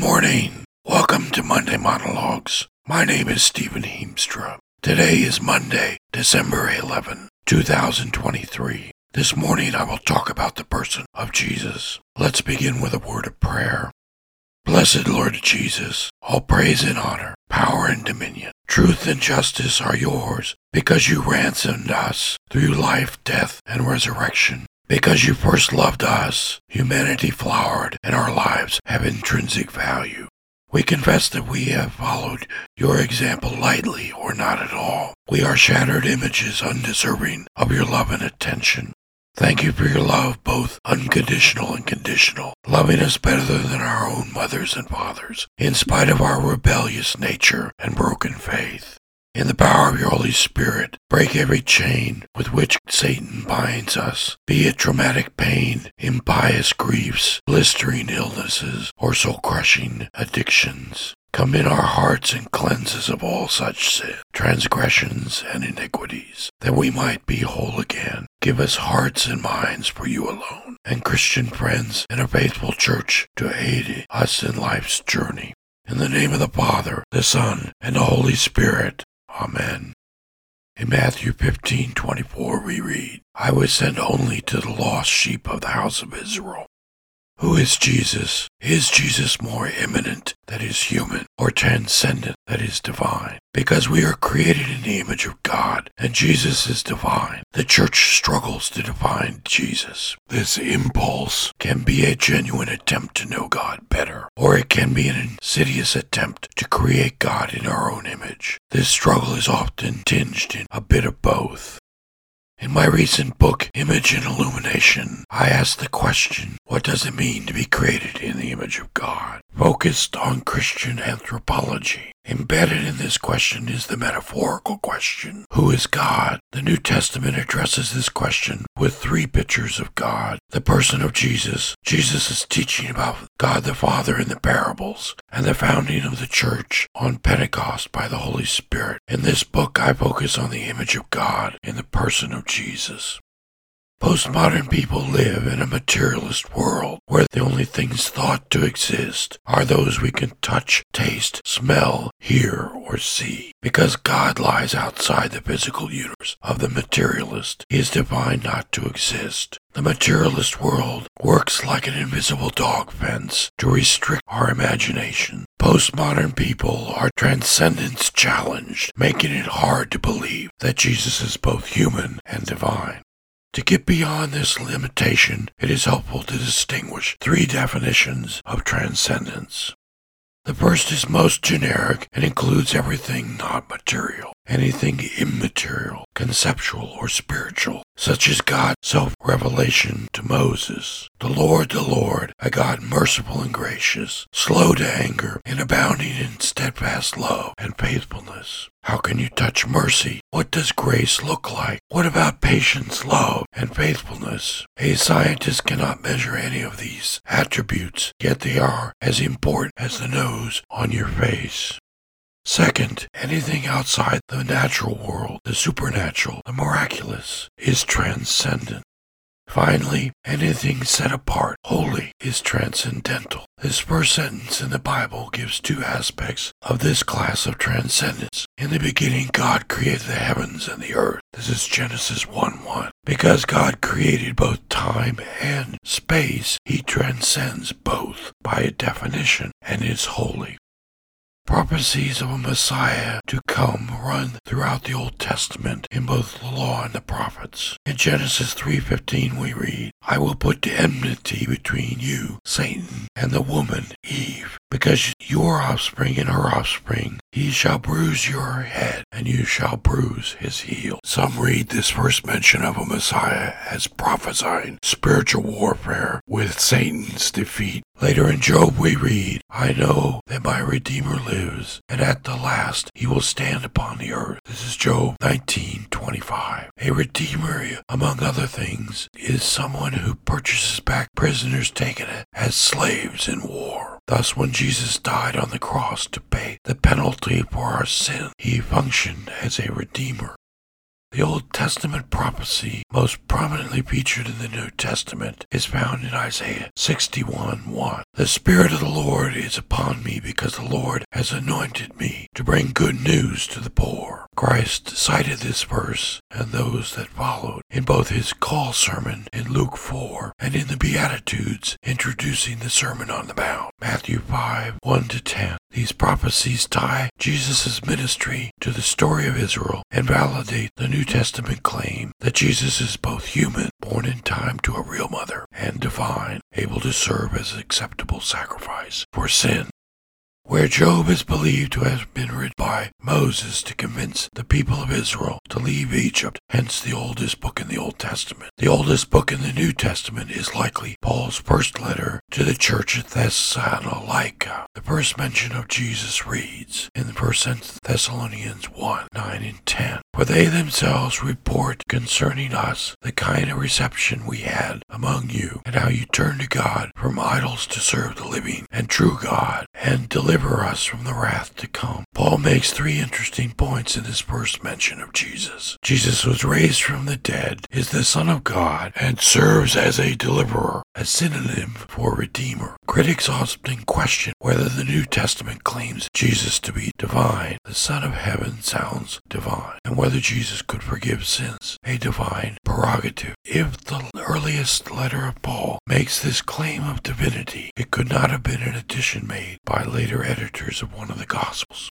morning. Welcome to Monday Monologues. My name is Stephen Heemstra. Today is Monday, December 11, 2023. This morning I will talk about the person of Jesus. Let's begin with a word of prayer. Blessed Lord Jesus, all praise and honor, power and dominion, truth and justice are yours, because you ransomed us through life, death, and resurrection. Because you first loved us, humanity flowered, and our lives have intrinsic value. We confess that we have followed your example lightly or not at all. We are shattered images undeserving of your love and attention. Thank you for your love, both unconditional and conditional, loving us better than our own mothers and fathers, in spite of our rebellious nature and broken faith. In the power of your Holy Spirit, break every chain with which Satan binds us, be it traumatic pain, impious griefs, blistering illnesses, or soul-crushing addictions. Come in our hearts and cleanse us of all such sin, transgressions, and iniquities, that we might be whole again. Give us hearts and minds for you alone, and Christian friends and a faithful church to aid us in life's journey. In the name of the Father, the Son, and the Holy Spirit. Amen. In Matthew 15:24 we read, I was sent only to the lost sheep of the house of Israel. Who is Jesus? Is Jesus more immanent, that is human, or transcendent, that is divine? Because we are created in the image of God, and Jesus is divine, the church struggles to define Jesus. This impulse can be a genuine attempt to know God better, or it can be an insidious attempt to create God in our own image. This struggle is often tinged in a bit of both. In my recent book, Image and Illumination, I asked the question, what does it mean to be created in the image of God? Focused on Christian anthropology. Embedded in this question is the metaphorical question, who is God? The New Testament addresses this question with three pictures of God. The person of Jesus. Jesus is teaching about God the Father in the parables, and the founding of the church on Pentecost by the Holy Spirit. In this book, I focus on the image of God in the person of Jesus. Postmodern people live in a materialist world where the only things thought to exist are those we can touch, taste, smell, hear, or see. Because God lies outside the physical universe of the materialist, he is defined not to exist. The materialist world works like an invisible dog fence to restrict our imagination. Postmodern people are transcendence challenged, making it hard to believe that Jesus is both human and divine. To get beyond this limitation, it is helpful to distinguish three definitions of transcendence. The first is most generic and includes everything not material, anything immaterial, conceptual, or spiritual, such as God's self-revelation to Moses. The Lord, a God merciful and gracious, slow to anger, and abounding in steadfast love and faithfulness. How can you touch mercy? What does grace look like? What about patience, love, and faithfulness? A scientist cannot measure any of these attributes, yet they are as important as the nose on your face. Second, anything outside the natural world, the supernatural, the miraculous, is transcendent. Finally, anything set apart, holy, is transcendental. This first sentence in the Bible gives two aspects of this class of transcendence. In the beginning, God created the heavens and the earth. This is Genesis 1:1. Because God created both time and space, he transcends both by definition and is holy. Prophecies of a Messiah to come run throughout the Old Testament in both the law and the prophets. In Genesis 3:15 we read, I will put enmity between you, Satan, and the woman, Eve, because your offspring and her offspring, he shall bruise your head, and you shall bruise his heel. Some read this first mention of a Messiah as prophesying spiritual warfare with Satan's defeat. Later in Job we read, I know that my Redeemer lives, and at the last he will stand upon the earth. This is Job 19:25. A Redeemer, among other things, is someone who purchases back prisoners taken as slaves in war. Thus, when Jesus died on the cross to pay the penalty for our sin, he functioned as a Redeemer. The Old Testament prophecy most prominently featured in the New Testament is found in Isaiah 61:1. The Spirit of the Lord is upon me because the Lord has anointed me to bring good news to the poor. Christ cited this verse and those that followed in both his call sermon in Luke 4 and in the Beatitudes introducing the Sermon on the Mount, Matthew 5:1-10. These prophecies tie Jesus' ministry to the story of Israel and validate the New Testament claim that Jesus is both human, born in time to a real mother, and divine, able to serve as an acceptable sacrifice for sin. Where Job is believed to have been written by Moses to convince the people of Israel to leave Egypt, hence the oldest book in the Old Testament. The oldest book in the New Testament is likely Paul's first letter to the church at Thessalonica. The first mention of Jesus reads in the 1 Thessalonians 1:9-10. For they themselves report concerning us the kind of reception we had among you, and how you turned to God from idols to serve the living and true God, and deliver us from the wrath to come. Paul makes three interesting points in this first mention of Jesus. Jesus was raised from the dead, is the Son of God, and serves as a deliverer, a synonym for redeemer. Critics often question whether the New Testament claims Jesus to be divine. The Son of Heaven sounds divine, and whether Jesus could forgive sins, a divine prerogative. If the earliest letter of Paul makes this claim of divinity, it could not have been an addition made by later editors of one of the Gospels.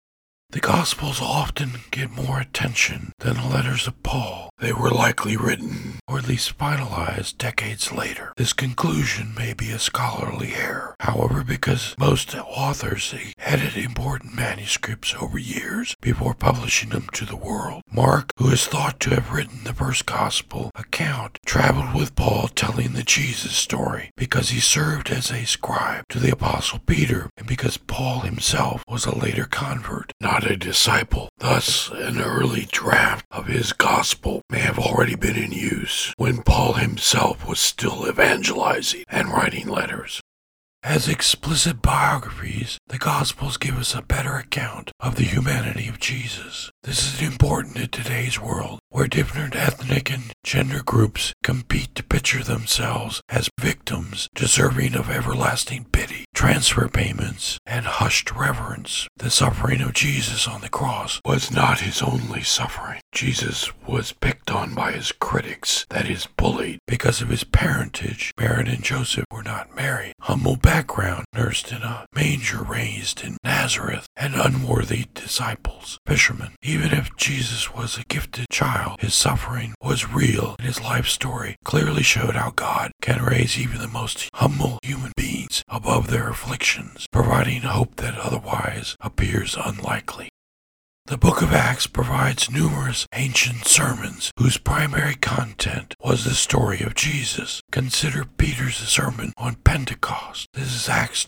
The Gospels often get more attention than the letters of Paul. They were likely written, or at least finalized, decades later. This conclusion may be a scholarly error. However, because most authors edit important manuscripts over years before publishing them to the world. Mark, who is thought to have written the first Gospel account, traveled with Paul telling the Jesus story because he served as a scribe to the Apostle Peter, and because Paul himself was a later convert, not a disciple. Thus, an early draft of his gospel may have already been in use when Paul himself was still evangelizing and writing letters. As explicit biographies, the Gospels give us a better account of the humanity of Jesus. This is important in today's world, where different ethnic and gender groups compete to picture themselves as victims deserving of everlasting pity, transfer payments, and hushed reverence. The suffering of Jesus on the cross was not his only suffering. Jesus was picked on by his critics, that is, bullied, because of his parentage. Mary and Joseph were not married. Humble background, nursed in a manger, raised in Nazareth, and unworthy disciples, fishermen. Even if Jesus was a gifted child, his suffering was real, and his life story clearly showed how God can raise even the most humble human beings above their afflictions, providing hope that otherwise appears unlikely. The book of Acts provides numerous ancient sermons whose primary content was the story of Jesus. Consider Peter's sermon on Pentecost. This is Acts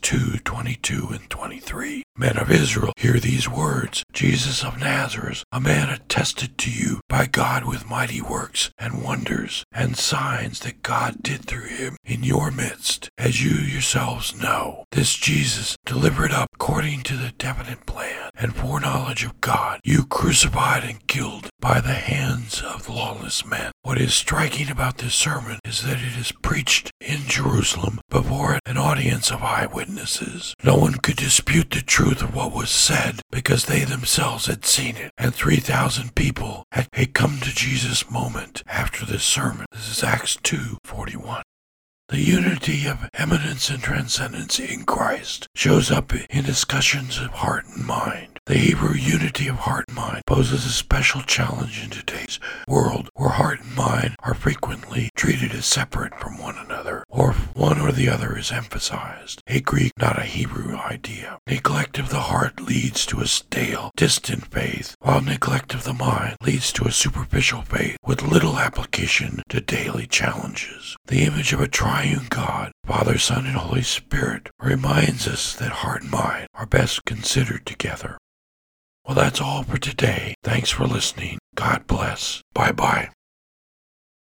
2:22-23. Men of Israel, hear these words. Jesus of Nazareth, a man attested to you by God with mighty works and wonders and signs that God did through him in your midst, as you yourselves know. This Jesus, delivered up according to the definite plan and foreknowledge of God, you crucified and killed by the hands of lawless men. What is striking about this sermon is that it is preached in Jerusalem before an audience of eyewitnesses. No one could dispute the truth of what was said because they themselves had seen it, and 3,000 people had come to Jesus moment after this sermon. This is Acts 2:41. The unity of eminence and transcendence in Christ shows up in discussions of heart and mind. The Hebrew unity of heart and mind poses a special challenge in today's world, where heart and mind are frequently treated as separate from one another, or one or the other is emphasized. A Greek, not a Hebrew idea. Neglect of the heart leads to a stale, distant faith, while neglect of the mind leads to a superficial faith with little application to daily challenges. The image of a triune God, Father, Son, and Holy Spirit, reminds us that heart and mind are best considered together. Well, that's all for today. Thanks for listening. God bless. Bye-bye.